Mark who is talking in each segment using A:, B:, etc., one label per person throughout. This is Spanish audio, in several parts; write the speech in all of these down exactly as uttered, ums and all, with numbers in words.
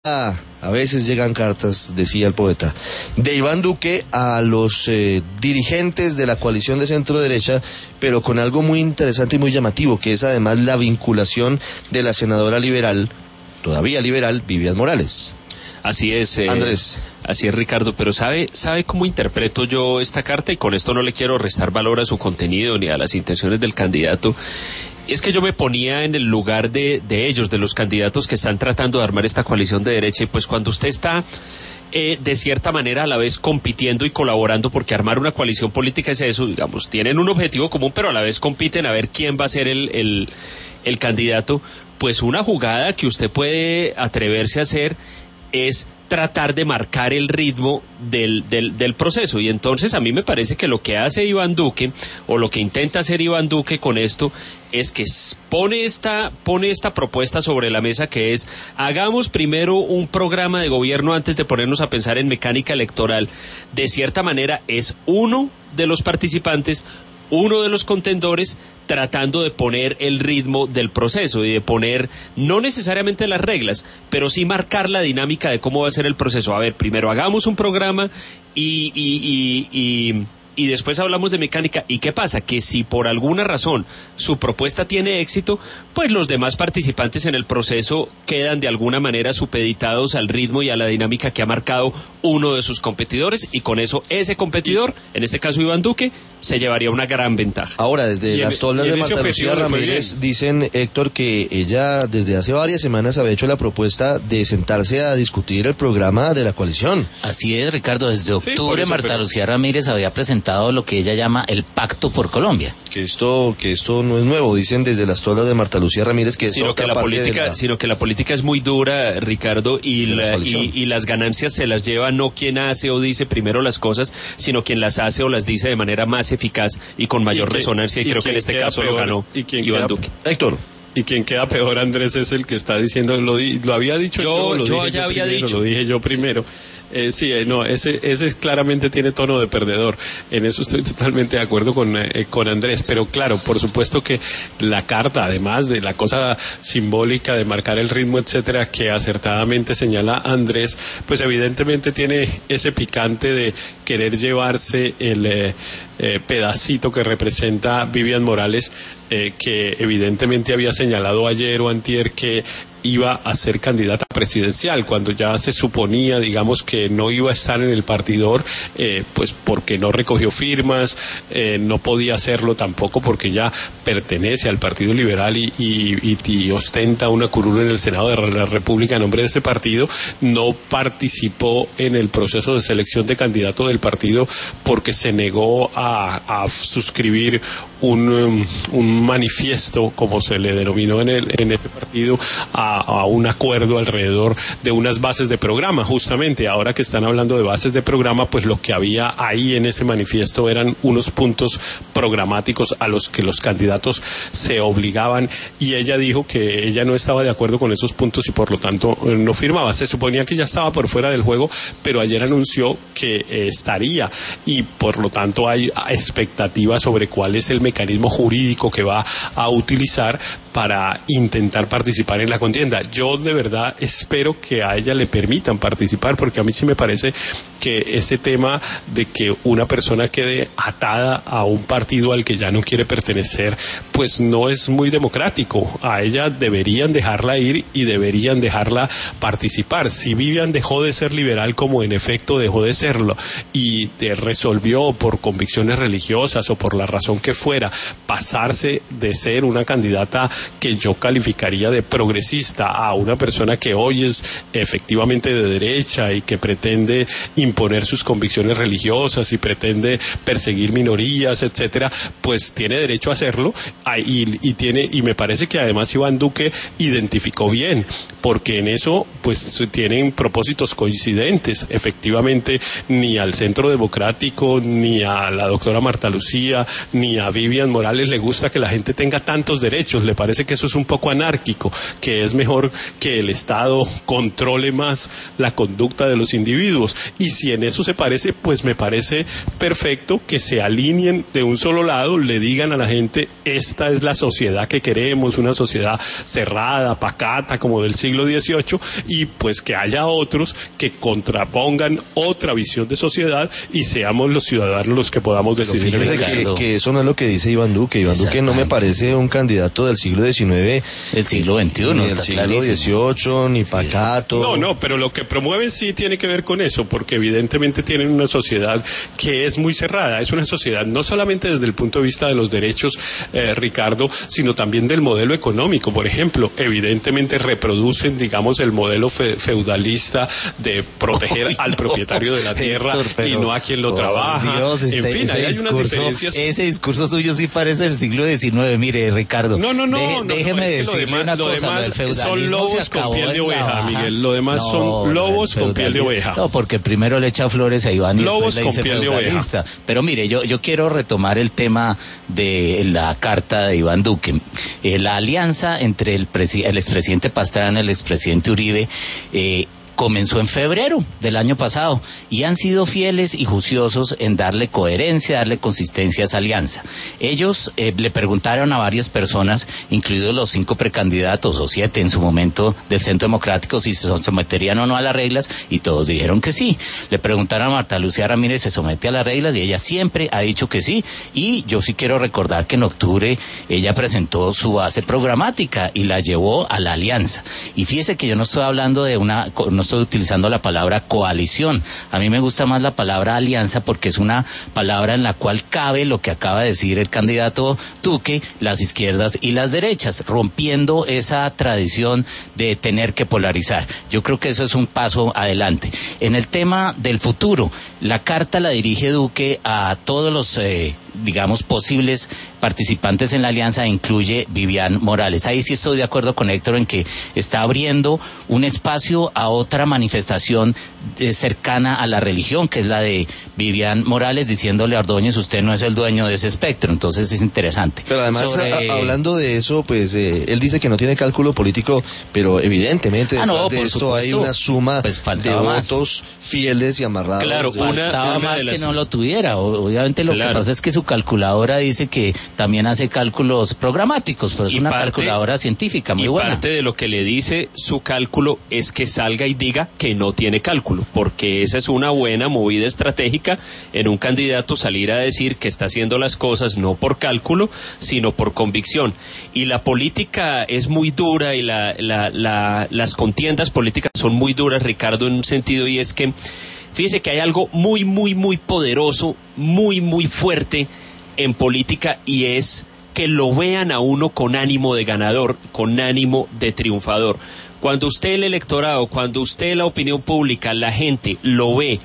A: Ah, a veces llegan cartas, decía el poeta, de Iván Duque a los eh, dirigentes de la coalición de centro derecha, pero con algo muy interesante y muy llamativo, que es además la vinculación de la senadora liberal, todavía liberal, Vivian Morales.
B: Así es, eh,
A: Andrés.
B: Así es, Ricardo, pero ¿sabe, sabe cómo interpreto yo esta carta? Y con esto no le quiero restar valor a su contenido ni a las intenciones del candidato. Es que yo me ponía en el lugar de, de ellos, de los candidatos que están tratando de armar esta coalición de derecha, y pues cuando usted está eh, de cierta manera a la vez compitiendo y colaborando, porque armar una coalición política es eso, digamos, tienen un objetivo común, pero a la vez compiten a ver quién va a ser el, el, el candidato, pues una jugada que usted puede atreverse a hacer es tratar de marcar el ritmo del, del, del proceso. Y entonces a mí me parece que lo que hace Iván Duque, o lo que intenta hacer Iván Duque con esto, es que pone esta, pone esta propuesta sobre la mesa, que es: hagamos primero un programa de gobierno antes de ponernos a pensar en mecánica electoral. De cierta manera es uno de los participantes, uno de los contendores, tratando de poner el ritmo del proceso y de poner, no necesariamente las reglas, pero sí marcar la dinámica de cómo va a ser el proceso. A ver, primero hagamos un programa y, y, y, y, y después hablamos de mecánica. ¿Y qué pasa? Que si por alguna razón su propuesta tiene éxito, pues los demás participantes en el proceso quedan de alguna manera supeditados al ritmo y a la dinámica que ha marcado uno de sus competidores, y con eso ese competidor, en este caso Iván Duque, se llevaría una gran ventaja.
A: Ahora, desde las toldas de Marta Lucía Ramírez dicen, Héctor, que ella desde hace varias semanas había hecho la propuesta de sentarse a discutir el programa de la coalición.
C: Así es, Ricardo, desde octubre sí, eso, Marta pero... Lucía Ramírez había presentado lo que ella llama el Pacto por Colombia.
A: Que esto que esto no es nuevo, dicen desde las toldas de Marta Lucía Ramírez, que es
B: sino que la política, la... sino que la política es muy dura, Ricardo, y, la, la y, y las ganancias se las lleva no quien hace o dice primero las cosas, sino quien las hace o las dice de manera más eficaz y con mayor ¿Y que, resonancia, y, y creo que en este caso peor, lo ganó Iván queda, Duque.
A: Héctor.
D: Y quien queda peor, Andrés, es el que está diciendo, lo, di, lo había dicho
B: yo,
D: yo, lo,
B: yo
D: dije
B: ya
D: yo
B: había
D: primero,
B: dicho.
D: lo dije yo primero. Eh, sí, eh, no, ese, ese claramente tiene tono de perdedor. En eso estoy totalmente de acuerdo con, eh, con Andrés. Pero claro, por supuesto que la carta, además de la cosa simbólica de marcar el ritmo, etcétera, que acertadamente señala Andrés, pues evidentemente tiene ese picante de querer llevarse el eh, eh, pedacito que representa Vivian Morales, eh, que evidentemente había señalado ayer o antier que iba a ser candidata presidencial, cuando ya se suponía, digamos, que no iba a estar en el partidor, eh, pues porque no recogió firmas, eh, no podía hacerlo tampoco porque ya pertenece al Partido Liberal y, y, y ostenta una curul en el Senado de la República en nombre de ese partido. No participó en el proceso de selección de candidato del partido porque se negó a, a suscribir un, um, un manifiesto, como se le denominó en, el, en ese partido, a, a un acuerdo alrededor de unas bases de programa. Justamente ahora que están hablando de bases de programa, pues lo que había ahí en ese manifiesto eran unos puntos programáticos a los que los candidatos se obligaban, y ella dijo que ella no estaba de acuerdo con esos puntos y por lo tanto no firmaba. Se suponía que ya estaba por fuera del juego, pero ayer anunció que eh, estaría, y por lo tanto hay expectativas sobre cuál es el mecanismo jurídico que va a utilizar para intentar participar en la contienda. Yo de verdad espero que a ella le permitan participar, porque a mí sí me parece que ese tema de que una persona quede atada a un partido al que ya no quiere pertenecer, pues no es muy democrático. A ella deberían dejarla ir y deberían dejarla participar. Si Vivian dejó de ser liberal, como en efecto dejó de serlo, y de resolvió por convicciones religiosas o por la razón que fuera pasarse de ser una candidata que yo calificaría de progresista a una persona que hoy es efectivamente de derecha y que pretende imponer sus convicciones religiosas y pretende perseguir minorías, etcétera, pues tiene derecho a hacerlo, y, y tiene, y me parece que además Iván Duque identificó bien, porque en eso pues tienen propósitos coincidentes. Efectivamente, ni al Centro Democrático, ni a la doctora Marta Lucía, ni a Vivian Morales le gusta que la gente tenga tantos derechos. Le parece que eso es un poco anárquico, que es mejor que el Estado controle más la conducta de los individuos. Y si en eso se parece, pues me parece perfecto que se alineen de un solo lado, le digan a la gente: esta es la sociedad que queremos, una sociedad cerrada, pacata, como del siglo siglo dieciocho, y pues que haya otros que contrapongan otra visión de sociedad y seamos los ciudadanos los que podamos decidir.
A: Pero fíjese que, que eso no es lo que dice Iván Duque. Iván Duque no me parece un candidato del siglo diecinueve,
C: del siglo veintiuno,
A: ni del siglo dieciocho, ni pacato.
D: No, no, pero lo que promueven sí tiene que ver con eso, porque evidentemente tienen una sociedad que es muy cerrada. Es una sociedad no solamente desde el punto de vista de los derechos, eh, Ricardo, sino también del modelo económico. Por ejemplo, evidentemente reproducen, digamos, el modelo fe feudalista de proteger al propietario de la tierra, Héctor, pero, y no a quien lo oh, trabaja. Dios, en este, fin, ahí hay
C: discurso,
D: unas diferencias.
C: Ese discurso suyo sí parece del siglo diecinueve. Mire, Ricardo.
D: No, no, no.
C: De,
D: no
C: déjeme
D: no, es que
C: decirle
D: lo demás,
C: una
D: lo
C: cosa.
D: demás
C: Lo del
D: son lobos con piel de oveja, Miguel. Lo demás
C: no,
D: son lobos con piel de oveja.
C: No, porque primero le echa flores a Iván y
D: lobos
C: después le dice
D: con piel de oveja.
C: Pero mire, yo, yo quiero retomar el tema de la carta de Iván Duque. Eh, la alianza entre el, el expresidente Pastrana y el expresidente Uribe eh, comenzó en febrero del año pasado y han sido fieles y juiciosos en darle coherencia, darle consistencia a esa alianza. Ellos eh, le preguntaron a varias personas, incluidos los cinco precandidatos o siete en su momento del Centro Democrático, si se someterían o no a las reglas, y todos dijeron que sí. Le preguntaron a Marta Lucía Ramírez, ¿se somete a las reglas? Y ella siempre ha dicho que sí. Y yo sí quiero recordar que en octubre ella presentó su base programática y la llevó a la alianza. Y fíjese que yo no estoy hablando de una... No estoy utilizando la palabra coalición. A mí me gusta más la palabra alianza porque es una palabra en la cual cabe lo que acaba de decir el candidato Duque, las izquierdas y las derechas, rompiendo esa tradición de tener que polarizar. Yo creo que eso es un paso adelante. En el tema del futuro, la carta la dirige Duque a todos los eh, digamos, posibles participantes en la alianza, incluye Vivian Morales. Ahí sí estoy de acuerdo con Héctor en que está abriendo un espacio a otra manifestación eh, cercana a la religión, que es la de Vivian Morales, diciéndole a Ordóñez, usted no es el dueño de ese espectro. Entonces es interesante.
A: Pero además, Sobre... a, hablando de eso, pues eh, él dice que no tiene cálculo político, pero evidentemente
C: ah, no,
A: de esto
C: supuesto,
A: hay una suma
C: pues
A: de votos más. fieles y amarrados.
B: Claro,
C: una, faltaba
B: una
C: más
B: las...
C: que no lo tuviera. Obviamente lo claro. que pasa es que su calculadora dice que también hace cálculos programáticos, pero es y una parte, calculadora científica muy
B: y
C: buena.
B: Y parte de lo que le dice su cálculo es que salga y diga que no tiene cálculo, porque esa es una buena movida estratégica en un candidato, salir a decir que está haciendo las cosas no por cálculo, sino por convicción. Y la política es muy dura y la, la, la, las contiendas políticas son muy duras, Ricardo, en un sentido, y es que fíjese que hay algo muy, muy, muy poderoso, muy, muy fuerte en política, y es que lo vean a uno con ánimo de ganador, con ánimo de triunfador. Cuando usted el electorado, cuando usted la opinión pública, la gente lo ve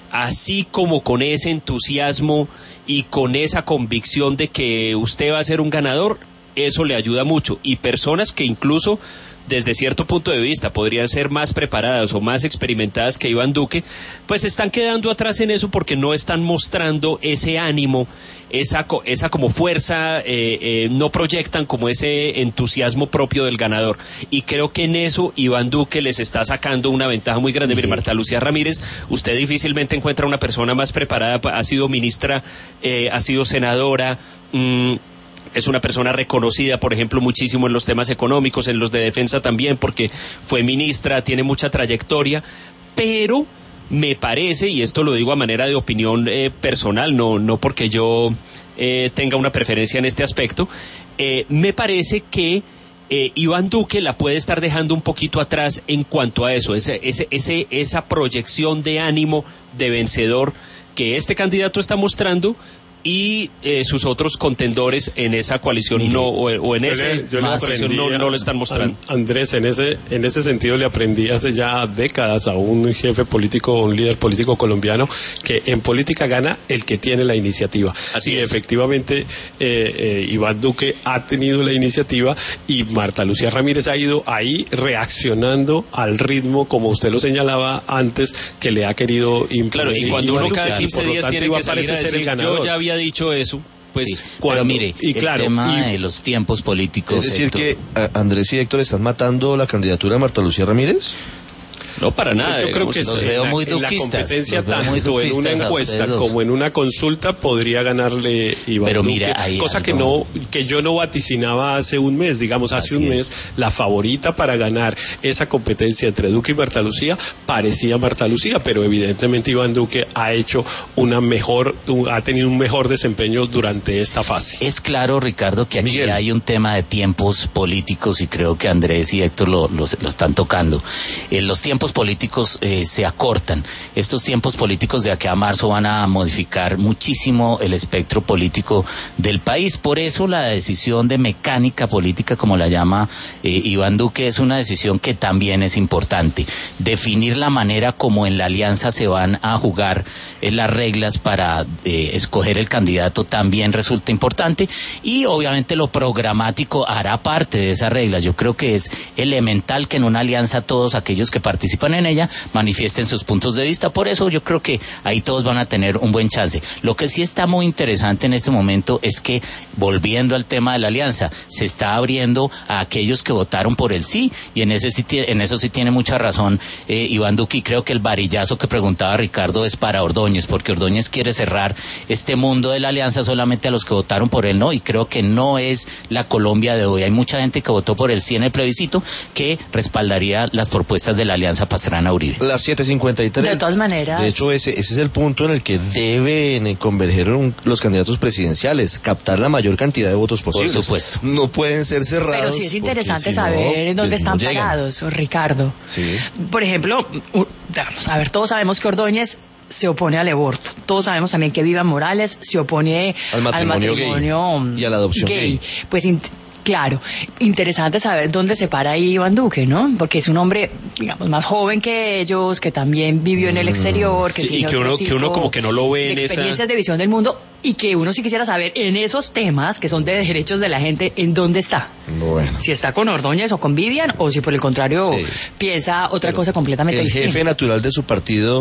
B: así como con ese entusiasmo y con esa convicción de que usted va a ser un ganador, eso le ayuda mucho. Y personas que incluso desde cierto punto de vista podrían ser más preparadas o más experimentadas que Iván Duque, pues están quedando atrás en eso porque no están mostrando ese ánimo, esa, esa como fuerza, eh, eh, no proyectan como ese entusiasmo propio del ganador. Y creo que en eso Iván Duque les está sacando una ventaja muy grande. Mire, Marta Lucía Ramírez, usted difícilmente encuentra una persona más preparada, ha sido ministra, eh, ha sido senadora, mmm, es una persona reconocida, por ejemplo, muchísimo en los temas económicos, en los de defensa también, porque fue ministra, tiene mucha trayectoria, pero me parece, y esto lo digo a manera de opinión eh, personal, no, no porque yo eh, tenga una preferencia en este aspecto, eh, me parece que eh, Iván Duque la puede estar dejando un poquito atrás en cuanto a eso, ese, ese, ese, esa proyección de ánimo de vencedor que este candidato está mostrando, y eh, sus otros contendores en esa coalición Mire, no o, o en esa coalición no, no lo están mostrando.
D: Andrés, en ese en ese sentido le aprendí hace ya décadas a un jefe político, un líder político colombiano, que en política gana el que tiene la iniciativa.
B: Así
D: y
B: es.
D: efectivamente eh, eh, Iván Duque ha tenido la iniciativa y Marta Lucía Ramírez ha ido ahí reaccionando al ritmo, como usted lo señalaba antes, que le ha querido imponer.
B: Claro, y cuando
D: Iván
B: uno
D: Duque,
B: cada quince días tiene que salir a decir, yo ya había dicho eso, pues
C: sí, pero mire,
D: y claro,
C: el tema
D: y,
C: de los tiempos políticos.
A: Es decir,
C: Héctor,
A: que a Andrés y Héctor están matando la candidatura de Marta Lucía Ramírez.
B: No, para nada.
D: Yo creo
B: digamos,
D: que
C: los
D: en
C: veo
D: la,
C: muy
D: en la
C: duquistas,
D: competencia,
C: los veo muy
D: tanto en una
C: duquistas a
D: encuesta
C: ustedes dos.
D: como en una consulta, podría ganarle Iván
C: Pero
D: Duque,
C: mira, hay
D: cosa
C: algo.
D: que no, que yo no vaticinaba hace un mes. Digamos, hace
C: Así
D: un
C: es.
D: mes, la favorita para ganar esa competencia entre Duque y Marta Lucía parecía Marta Lucía, pero evidentemente Iván Duque ha hecho una mejor, ha tenido un mejor desempeño durante esta fase.
C: Es claro, Ricardo, que aquí
A: Miguel.
C: hay un tema de tiempos políticos y creo que Andrés y Héctor lo, lo, lo están tocando. Eh, los tiempos políticos eh, se acortan. Estos tiempos políticos de aquí a marzo van a modificar muchísimo el espectro político del país. Por eso la decisión de mecánica política, como la llama eh, Iván Duque, es una decisión que también es importante. Definir la manera como en la alianza se van a jugar eh, las reglas para eh, escoger el candidato también resulta importante, y obviamente lo programático hará parte de esa regla. Yo creo que es elemental que en una alianza todos aquellos que participan en ella manifiesten sus puntos de vista. Por eso yo creo que ahí todos van a tener un buen chance. Lo que sí está muy interesante en este momento es que, volviendo al tema de la alianza, se está abriendo a aquellos que votaron por el sí, y en ese sí, en eso sí tiene mucha razón eh, Iván Duque, y creo que el varillazo que preguntaba Ricardo es para Ordóñez, porque Ordóñez quiere cerrar este mundo de la alianza solamente a los que votaron por él, ¿no? Y creo que no es la Colombia de hoy. Hay mucha gente que votó por el sí en el plebiscito que respaldaría las propuestas de la alianza Pastrana-Uribe.
A: Las siete cincuenta y tres.
E: De todas maneras.
A: De hecho, ese, ese es el punto en el que deben converger un- los candidatos presidenciales, captar la mayor cantidad de votos posibles.
C: Por supuesto.
A: No pueden ser cerrados.
E: Pero sí es interesante
A: porque si no,
E: saber dónde
A: pues, no
E: están
A: llegan.
E: parados, Ricardo.
A: Sí.
E: Por ejemplo, u- vamos a ver, todos sabemos que Ordóñez se opone al aborto. Todos sabemos también que Vivian Morales se opone
A: Al matrimonio gay
E: matrimonio
A: y a la adopción gay.
E: Pues in- claro, interesante saber dónde se para ahí Iván Duque, ¿no? Porque es un hombre, digamos, más joven que ellos, que también vivió en el exterior, que
B: Sí,
E: tiene
B: y que
E: otro
B: uno- que
E: tipo
B: uno como que no lo ve
E: de
B: en esa-
E: experiencias de visión del mundo, y que uno sí quisiera saber en esos temas que son de derechos de la gente, en dónde está.
A: Bueno.
E: Si está con Ordóñez o con Vivian, o si por el contrario
A: Sí.
E: piensa otra
A: Pero
E: cosa completamente
A: el
E: distinta.
A: jefe natural de su partido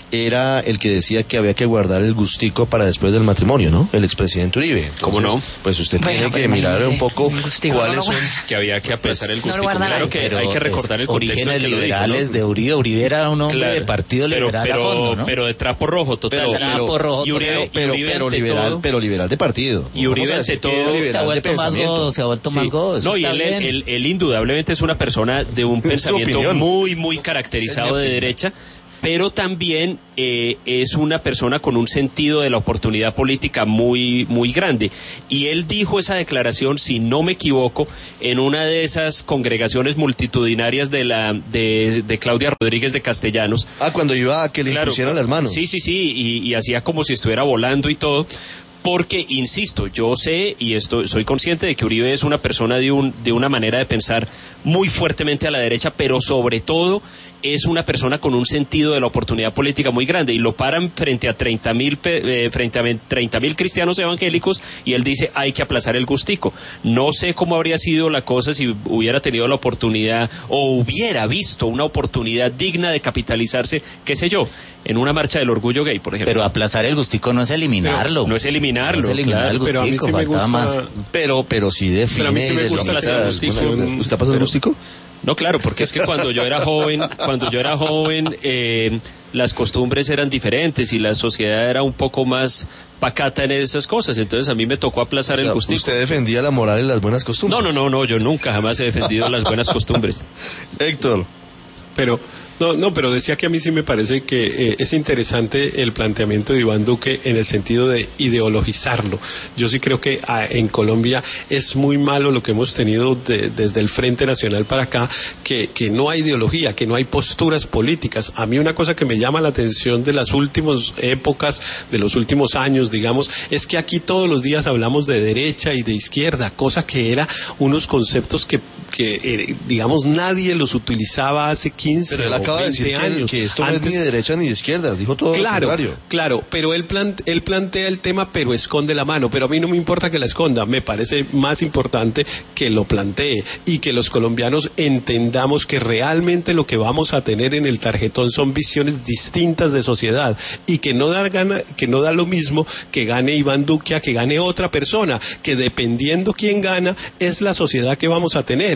A: era el que decía que había que guardar el gustico para después del matrimonio, ¿no? El expresidente Uribe.
B: ¿Cómo no?
A: Pues usted
E: Bueno,
A: tiene
E: pero
A: que mirar un
E: imagínese,
A: poco
E: el gustico
A: cuáles
E: no lo
A: son...
E: guarda.
B: Que había que aplazar el
E: no lo
B: gustico.
E: guarda
B: Claro
E: nadie.
B: que
C: Pero
B: hay que
C: es
B: recordar el contexto
C: orígenes
B: en que lo dijo,
C: liberales
B: ¿no?
C: de Uribe. Uribe era un hombre
B: Claro,
C: de partido
B: pero,
C: liberal
B: pero,
C: a fondo, ¿no?
B: pero de trapo rojo, total.
A: Pero,
B: Y-
C: Trapo rojo,
B: y Uribe,
C: total.
B: y
A: pero,
B: Uribe
A: pero
B: ante
A: liberal,
B: todo-
A: pero liberal de partido.
B: Y Uribe
A: Vamos a decir
B: ante
A: que
B: todo
A: era
C: se ha
A: liberal de
C: vuelto más
A: pensamiento.
C: godo, se ha vuelto
B: Sí.
C: más godo. eso
B: No, y
C: está
B: él,
C: bien.
B: él- él indudablemente es una persona de un
A: Es su
B: pensamiento
A: opinión.
B: muy, muy caracterizado de derecha, pero también eh, es una persona con un sentido de la oportunidad política muy, muy grande. Y él dijo esa declaración, si no me equivoco, en una de esas congregaciones multitudinarias de la de, de Claudia Rodríguez de Castellanos.
A: Ah, cuando iba a que le
B: Claro,
A: impusieran las manos.
B: Sí, sí, sí, y, y hacía como si estuviera volando y todo. Porque, insisto, yo sé y esto, soy consciente de que Uribe es una persona de, un, de una manera de pensar muy fuertemente a la derecha, pero sobre todo es una persona con un sentido de la oportunidad política muy grande, y lo paran frente a treinta mil eh, frente a treinta mil cristianos evangélicos, y él dice hay que aplazar el gustico. No sé cómo habría sido la cosa si hubiera tenido la oportunidad o hubiera visto una oportunidad digna de capitalizarse, qué sé yo, en una marcha del orgullo gay, por ejemplo.
C: Pero aplazar el gustico no es eliminarlo.
B: No es eliminarlo,
C: No es eliminar
B: claro.
C: el
D: Pero a mí
C: gustico,
D: sí me
C: faltaba
D: gusta...
C: más.
A: Pero, pero sí define...
D: Pero a mí sí me gusta
A: delimita
B: hacer
A: alguna-
B: gustico.
A: ¿Usted pasó el
B: Pero-
A: gustico?
B: No, claro, porque es que cuando yo era joven, cuando yo era joven, eh, las costumbres eran diferentes y la sociedad era un poco más pacata en esas cosas. Entonces a mí me tocó aplazar
A: O sea,
B: el gustico.
A: usted defendía la moral y las buenas costumbres.
B: No, no, no, no, yo nunca jamás he defendido las buenas costumbres.
A: Héctor.
D: Pero, no, no, pero decía que a mí sí me parece que eh, es interesante el planteamiento de Iván Duque en el sentido de ideologizarlo. Yo sí creo que ah, en Colombia es muy malo lo que hemos tenido de- desde el Frente Nacional para acá, que, que no hay ideología, que no hay posturas políticas. A mí una cosa que me llama la atención de las últimas épocas, de los últimos años, digamos, es que aquí todos los días hablamos de derecha y de izquierda, cosa que era unos conceptos que, que eh, digamos, nadie los utilizaba hace quince
A: Pero él
D: o
A: acaba de
D: veinte
A: decir que,
D: años.
A: que esto no es
D: Antes-
A: ni de derecha ni de izquierda. Dijo todo
D: Claro,
A: lo contrario.
D: claro, pero él, plant- él plantea el tema, pero esconde la mano. Pero a mí no me importa que la esconda, me parece más importante que lo plantee y que los colombianos entendamos que realmente lo que vamos a tener en el tarjetón son visiones distintas de sociedad, y que no da gana, que no da lo mismo que gane Iván Duque a que gane otra persona, que dependiendo quién gana es la sociedad que vamos a tener,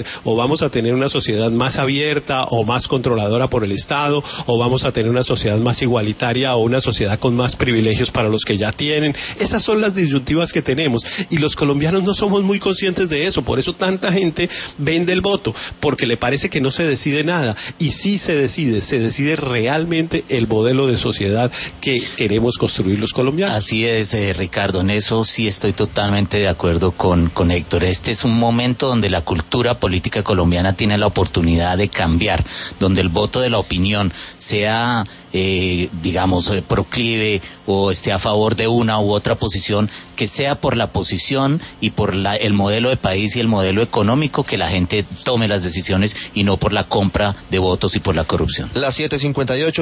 D: ser, o vamos a tener una sociedad más abierta o más controladora por el Estado, o vamos a tener una sociedad más igualitaria o una sociedad con más privilegios para los que ya tienen. Esas son las disyuntivas que tenemos y los colombianos no somos muy conscientes de eso, por eso tanta gente vende el voto, porque le parece que no se decide nada, y sí se decide, se decide realmente el modelo de sociedad que queremos construir los colombianos.
C: Así es, eh, Ricardo, en eso sí estoy totalmente de acuerdo con, con Héctor. Este es un momento donde la cultura política colombiana tiene la oportunidad de cambiar, donde el voto de la opinión sea, eh, digamos, eh, proclive o esté a favor de una u otra posición, que sea por la posición y por la, el modelo de país y el modelo económico que la gente tome las decisiones y no por la compra de votos y por la corrupción.
A: Las siete cincuenta y ocho.